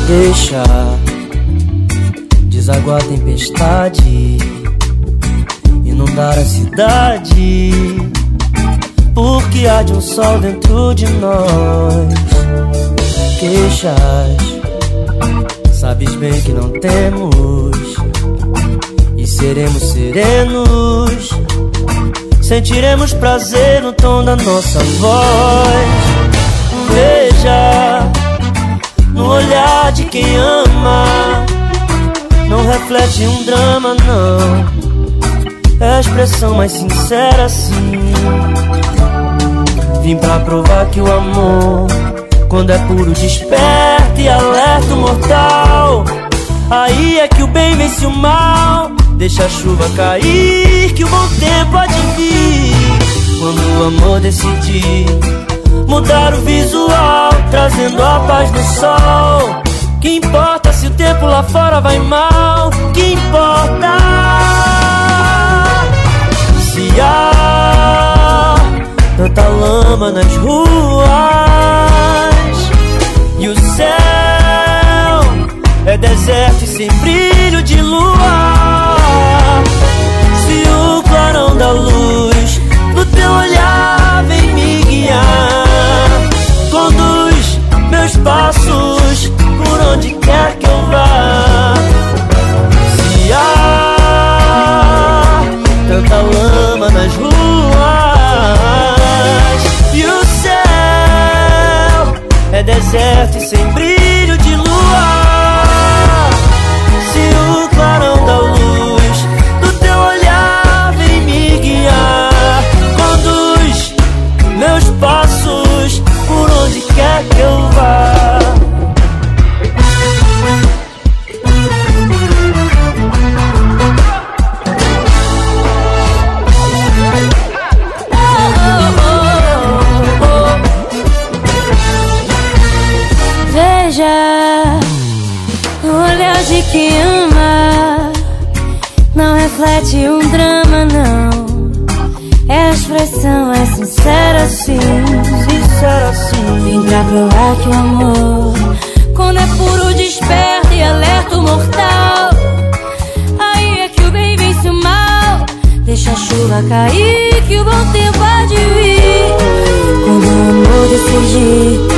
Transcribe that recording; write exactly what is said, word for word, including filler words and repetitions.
Deixa desaguar a tempestade, inundar a cidade, porque há de um sol dentro de nós. Queixas, sabes bem que não temos, e seremos serenos, sentiremos prazer no tom da nossa voz. Veja no olhar de quem ama, não reflete um drama, não. É a expressão mais sincera, sim. Vim pra provar que o amor, quando é puro, desperta e alerta o mortal. Aí é que o bem vence o mal. Deixa a chuva cair, que o bom tempo há de vir. Quando o amor decidir mudar o visual, trazendo a paz do sol. Que importa se o tempo lá fora vai mal? Que importa se há tanta lama nas ruas e o céu é deserto e sem brilho de lua? Se o clarão da luz do teu olhar vem me guiar, conduz meus passos por onde quer que eu vá. Se há tanta lama nas ruas e o céu é deserto e sem brilho de lua, se o clarão da luz do teu olhar vem me guiar, conduz meus passos por onde quer que eu vá. O olhar de quem ama não reflete um drama, não. É a expressão, é sincera, sim. Sincera, sim. Vim pra provar que o amor, quando é puro, desperta e alerta o mortal. Aí é que o bem vence o mal. Deixa a chuva cair, que o bom tempo há de vir. Quando o amor decidir